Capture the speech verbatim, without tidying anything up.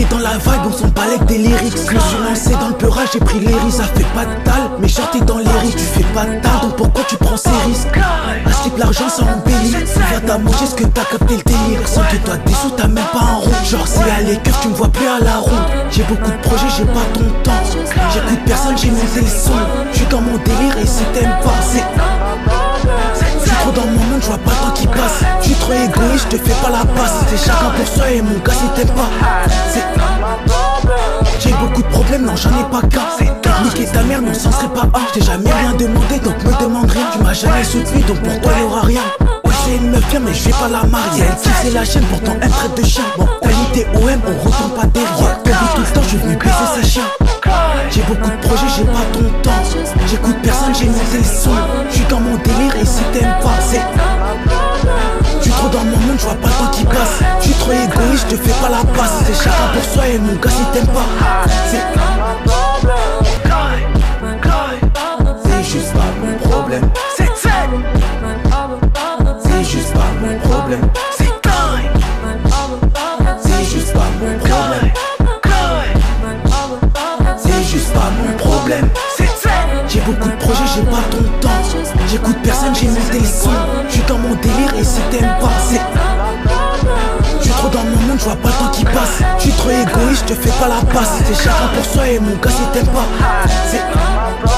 dans la vibe, on s'en balèque des lyrics. Je me suis lancé dans le peurage, j'ai pris les risques. Ça fait pas de dalle, mais sorti dans les risques. Tu fais pas de dalle, donc pourquoi tu prends ces risques? À ce type l'argent ça embellit. Va t'as mangé ce que t'as capté le délire. Sans que toi des sous t'as même pas un rond. Genre c'est à l'écœur, tu me vois plus à la ronde. J'ai beaucoup de projets, j'ai pas ton temps. J'écoute personne, j'ai monté le son. J'suis dans mon délire et si t'aimes pas c'est... J'suis trop dans mon monde, j'vois pas le temps qui passe. J'suis trop égoïste, j'te fais pas la passe. C'est chacun pour soi et mon gars si t'aimes pas c'est... J'ai beaucoup de problèmes, non j'en ai pas qu'un. Niquer ta mère, non c'en serait pas un. J't'ai jamais rien demandé, donc me demande rien. Tu m'as jamais soutenu, donc pour toi y'aura rien. C'est une meuf bien mais je vais pas la marier. Elle tisse la chaîne pourtant elle traite de chien. Bon qualité O M on retourne pas derrière. T'as vu tout le temps je suis venu baiser sa chien. J'ai beaucoup de projets j'ai pas ton temps. J'écoute personne j'ai monté le son. J'suis dans mon délire et si t'aimes pas c'est... J'suis trop dans mon monde j'vois pas le temps qui passe. J'suis trop égoïste j'te fais pas la passe. C'est chacun pour soi et mon gars si t'aimes pas c'est... C'est juste pas mon problème. C'est juste pas mon problème. C'est C'est juste pas mon problème. C'est juste pas mon problème. J'ai beaucoup de projets, j'ai pas ton temps. J'écoute personne, j'ai monté le son. J'suis dans mon délire et si t'aimes pas c'est... J'suis trop dans mon monde, j'vois pas le temps qui passe. J'suis trop égoïste, j'te fais pas la passe. C'est chacun pour soi et mon gars si t'aimes pas c'est...